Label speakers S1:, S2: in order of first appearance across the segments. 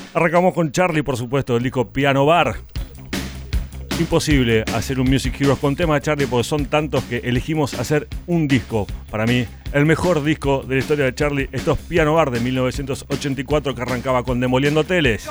S1: Arrancamos con Charlie, por supuesto, del disco Piano Bar. Imposible hacer un Music Heroes con temas de Charlie porque son tantos que elegimos hacer un disco. Para mí, el mejor disco de la historia de Charlie. Esto es Piano Bar de 1984 que arrancaba con Demoliendo Hoteles.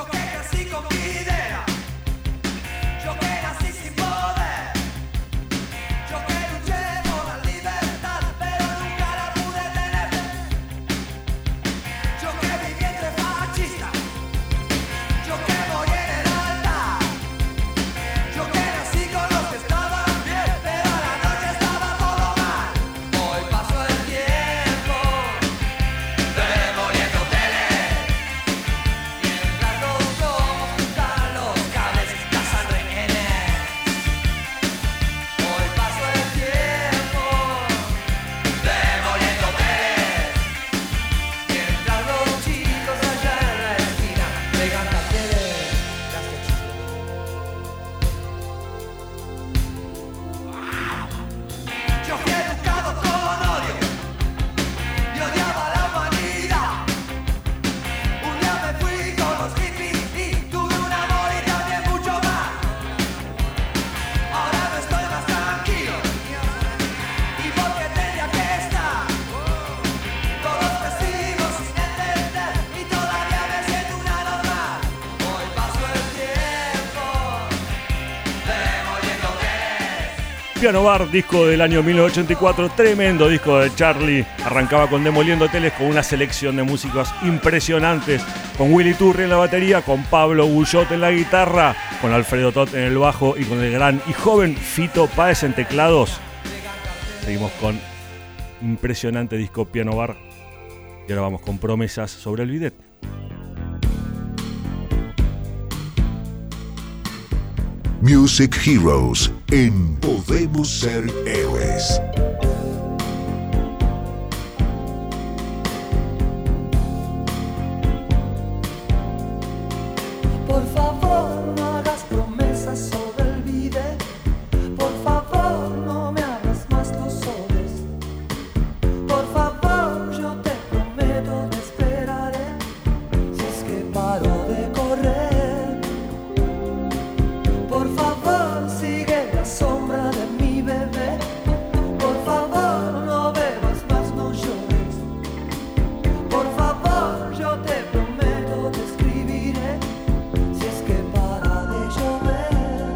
S1: Piano Bar, disco del año 1984, tremendo disco de Charlie. Arrancaba con Demoliendo Hoteles con una selección de músicos impresionantes, con Willy Turri en la batería, con Pablo Guyot en la guitarra, con Alfredo Tot en el bajo y con el gran y joven Fito Páez en teclados. Seguimos con impresionante disco Piano Bar y ahora vamos con Promesas sobre el bidet.
S2: Music Heroes en Podemos Ser Héroes.
S3: Por favor, no hagas promesas sobre el bidet. Por favor, no me hagas más los soles. Por favor, yo te prometo te esperaré. Si es que paro de correr. Por favor, sigue la sombra de mi bebé. Por favor, no bebas más, no llores. Por favor, yo te prometo te escribiré. Si es que para de llover.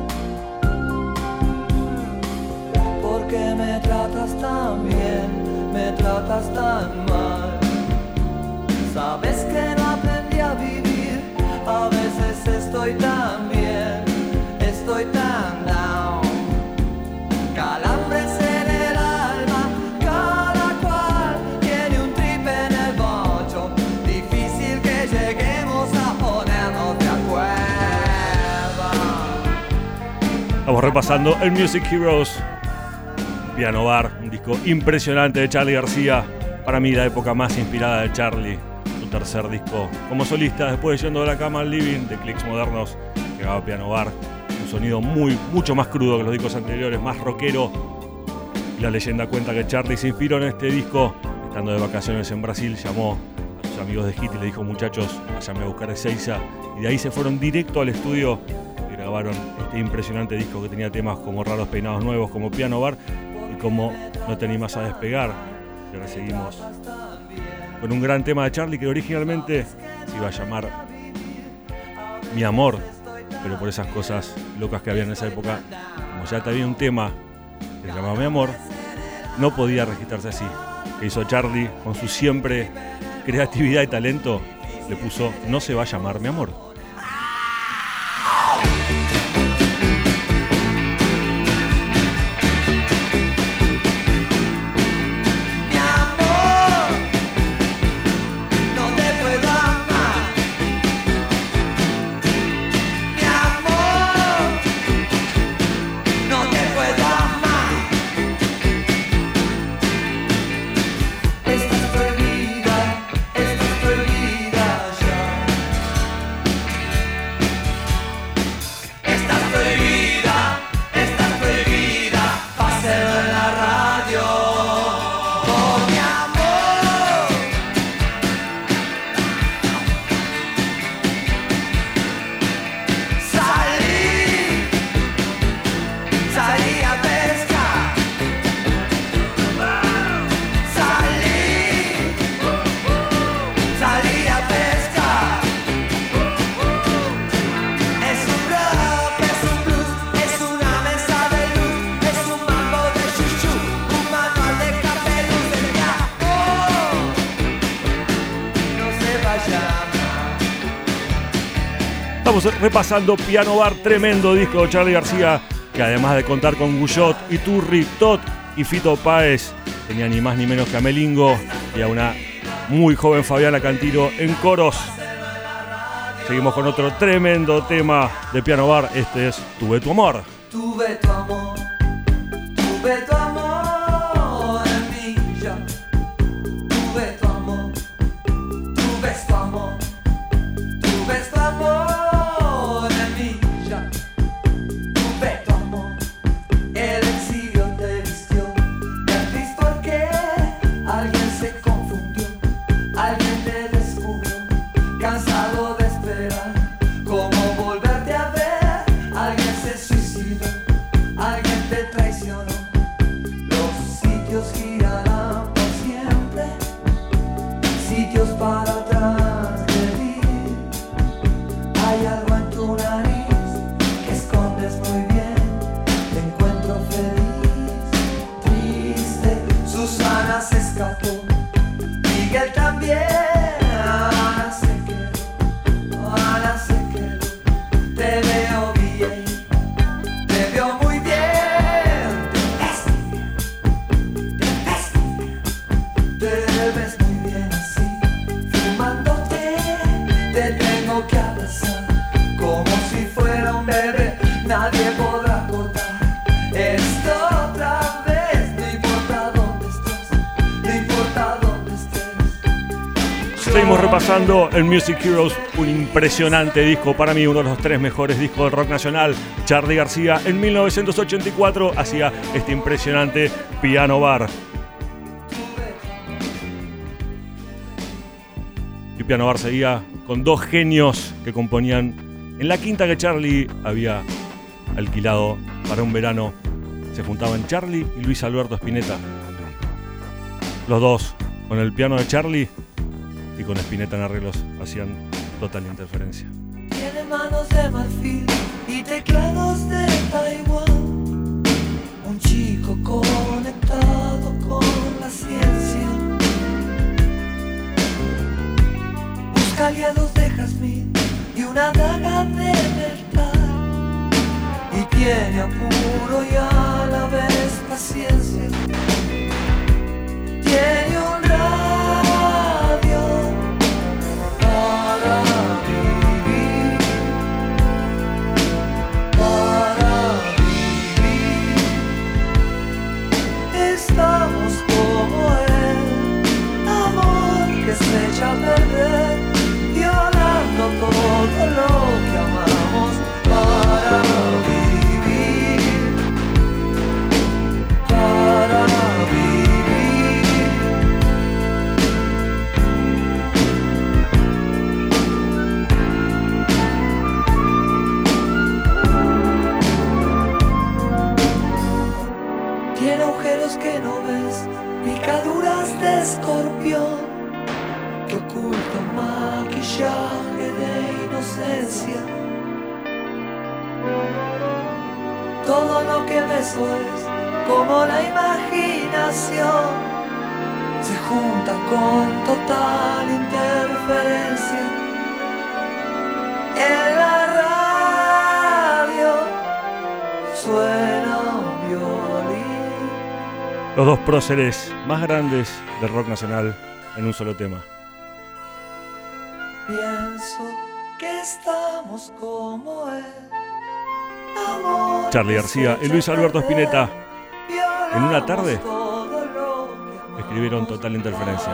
S3: Porque me tratas tan bien, me tratas tan mal. Sabes que no aprendí a vivir. A veces estoy tan bien, estoy tan down. Calambres en el alma, cada cual tiene un trip en el bocho. Difícil que lleguemos a ponernos de acuerdo.
S1: Estamos repasando el Music Heroes Piano Bar, un disco impresionante de Charly García. Para mí la época más inspirada de Charly, su tercer disco como solista, después de Yendo de la Cama al Living, de Clics Modernos, que grababa Piano Bar. Un sonido mucho más crudo que los discos anteriores, más rockero. Y la leyenda cuenta que Charly se inspiró en este disco estando de vacaciones en Brasil. Llamó a sus amigos de Hit y le dijo: muchachos, váyanme a buscar a Ezeiza. Y de ahí se fueron directo al estudio y grabaron este impresionante disco que tenía temas como Raros Peinados Nuevos, como Piano Bar y como No te animas a despegar. Y ahora seguimos con un gran tema de Charly que originalmente se iba a llamar Mi Amor, pero por esas cosas locas que había en esa época, como ya había un tema que se llamaba Mi Amor, no podía registrarse así. Que hizo Charly con su siempre creatividad y talento, le puso No se va a llamar Mi Amor.
S3: Esta es prohibida ya.
S1: Estamos repasando Piano Bar, tremendo disco de Charly García, que además de contar con Guyot, Iturri, Tot y Fito Páez, tenía ni más ni menos que a Melingo y a una muy joven Fabiana Cantilo en coros. Seguimos con otro tremendo tema de Piano Bar. Este es Tuve tu amor.
S3: Tuve tu amor, tuve tu amor en mí ya. Tuve tu amor, tuve tu amor, tuve tu amor en mí ya. Tuve tu amor, el exilio te vistió de actriz porque alguien se confundió, alguien te descubrió, cansado de esperar, cómo volverte a ver, alguien se suicidó, alguien te traicionó, los sitios girarán por siempre, sitios para transgredir, hay algo en tu nariz que escondes muy bien, te encuentro feliz, triste, Susana se escapó, Miguel también. Ahora se quedó, te veo bien, te veo muy bien, te ves muy bien así, fumándote, te tengo que abrazar, como si fuera un bebé, nadie podrá cortar esto otra vez, no importa dónde estés, no importa dónde estés.
S1: Seguimos repasando el Music Heroes, un impresionante disco, para mí uno de los 3 mejores discos del rock nacional. Charly García en 1984 hacía este impresionante Piano Bar. Y Piano Bar seguía con 2 genios que componían en la quinta que Charly había alquilado para un verano. Se juntaban Charly y Luis Alberto Spinetta. Los dos con el piano de Charly y con Spinetta en arreglos hacían Total Interferencia.
S3: Tiene manos de marfil y teclados de Taiwán, un chico conectado con la ciencia, busca aliados de jazmín y una daga de metal, y tiene apuro y a la vez paciencia, tiene un radio para vivir, estamos como el amor que se echa a perder, violando todo lo que amamos para vivir, para vivir. Tiene agujeros que no ves, picaduras de escorpión que ocultan maquillaje de inocencia. Todo lo que ves es como la imaginación, se junta con total interferencia. En la radio suena un violín.
S1: Los 2 próceres más grandes del rock nacional en un solo tema.
S3: Pienso que estamos como él. Amor
S1: Charly García y Luis Alberto Spinetta en una tarde escribieron Total Interferencia.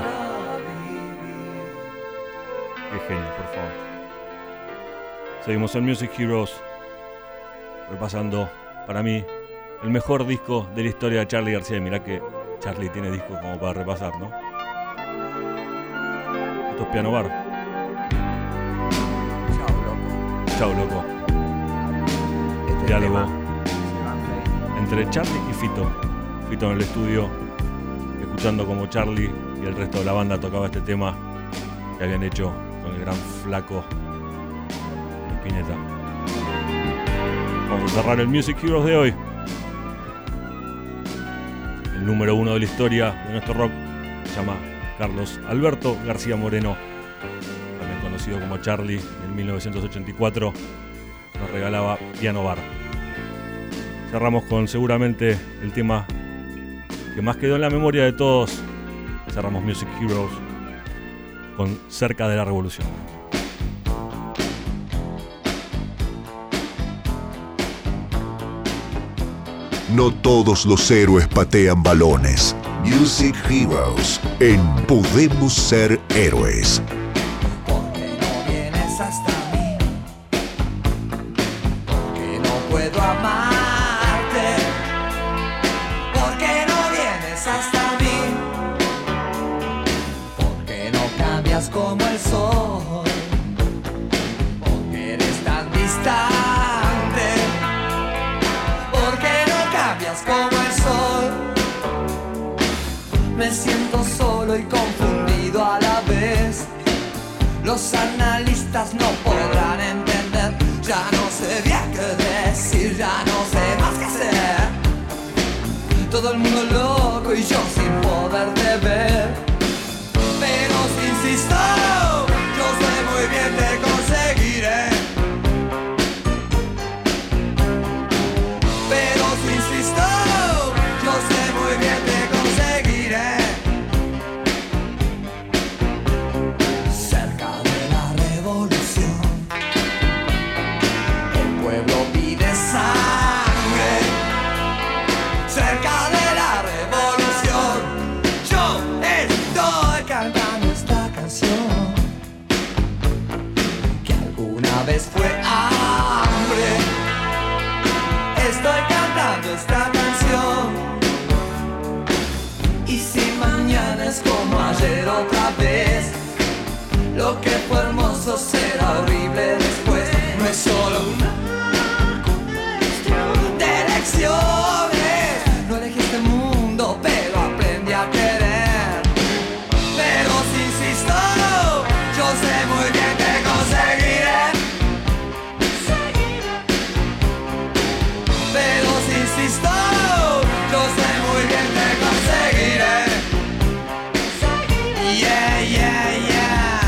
S1: Qué genio, por favor. Seguimos en Music Heroes repasando, para mí, el mejor disco de la historia de Charly García. Y mirá que Charly tiene discos como para repasar, ¿no? Esto es Piano Bar. Chau, loco. Diálogo entre Charly y Fito. Fito en el estudio, escuchando como Charly y el resto de la banda tocaba este tema que habían hecho con el gran flaco Spinetta. Vamos a cerrar el Music Heroes de hoy. El número 1 de la historia de nuestro rock se llama Carlos Alberto García Moreno, también conocido conocido como Charlie, en 1984 nos regalaba Piano Bar. Cerramos con seguramente el tema que más quedó en la memoria de todos. Cerramos Music Heroes con Cerca de la Revolución.
S2: No todos los héroes patean balones. Music Heroes en Podemos Ser Héroes.
S3: ¿Por qué no vienes hasta mí? ¿Por qué no puedo amarte? ¿Por qué no vienes hasta mí? ¿Por qué no cambias como el sol? ¿Por qué eres tan distante? ¿Por qué no cambias como el sol? Me siento solo y confundido a la vez. Los analistas no podrán entender. Ya no sé bien qué decir, ya no sé más qué hacer. Todo el mundo loco y yo sin poderte ver. Pero si insisto, yo sé muy bien te conseguiré. Pero si insisto, yo sé muy bien te conseguiré. Cerca de la revolución, el pueblo pide sangre. Cerca de la revolución, yo estoy cantando esta canción que alguna vez fue hambre. Estoy cantando esta canción. Y si mañana es como ayer otra vez, lo que fue hermoso será horrible después. No es solo una cuestión de elecciones. No elegí este mundo, pero aprendí a querer. Pero si insisto, yo sé muy bien que conseguiré. Pero si insisto, yo sé muy bien que conseguiré. Yeah, yeah, yeah.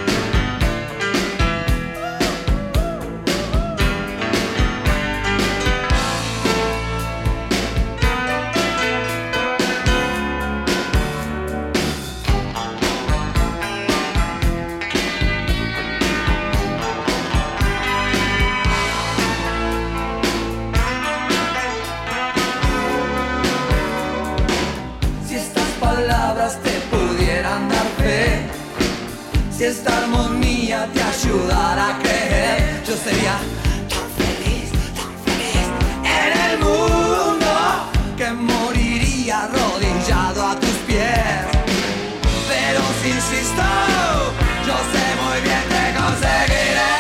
S3: Si estas palabras te pudieran dar fe, si esta armonía te ayudara a creer, yo sería tan feliz en el mundo que moriría arrodillado a tus pies. Pero si insisto, yo sé muy bien que conseguiré.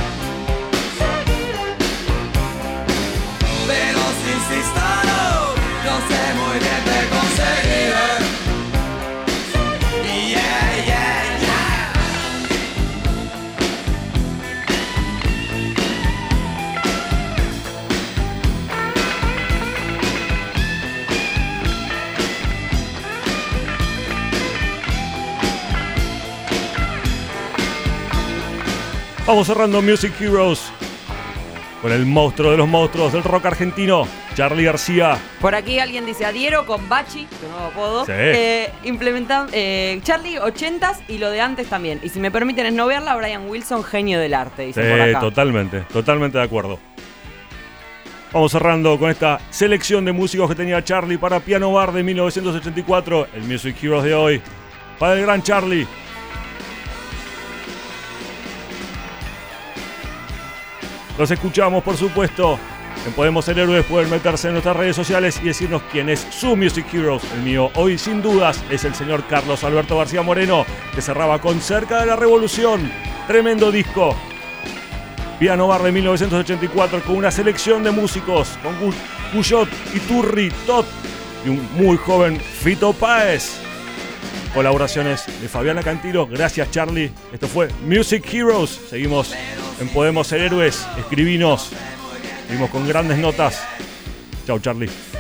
S3: Pero si insisto, yo sé muy bien que conseguiré. Yeah, yeah, yeah.
S1: Vamos cerrando Music Heroes con el monstruo de los monstruos del rock argentino, Charly García.
S4: Por aquí alguien dice adhiero con Bachi, tu nuevo apodo.
S1: Sí.
S4: Implementando Charly 80s y lo de antes también. Y si me permiten esnovearla, Brian Wilson, genio del arte, dicen por acá.
S1: Totalmente de acuerdo. Vamos cerrando con esta selección de músicos que tenía Charly para Piano Bar de 1984, el Music Heroes de hoy, para el gran Charly. Los escuchamos, por supuesto, en Podemos Ser Héroes. Pueden meterse en nuestras redes sociales y decirnos quién es su Music Heroes. El mío hoy, sin dudas, es el señor Carlos Alberto García Moreno, que cerraba con Cerca de la Revolución. Tremendo disco. Piano Bar de 1984 con una selección de músicos, con Guyot, Iturri, Tot y un muy joven Fito Páez. Colaboraciones de Fabiana Cantilo. Gracias, Charly. Esto fue Music Heroes. Seguimos en Podemos Ser Héroes. Escribinos. Seguimos con grandes notas. Chau, Charly.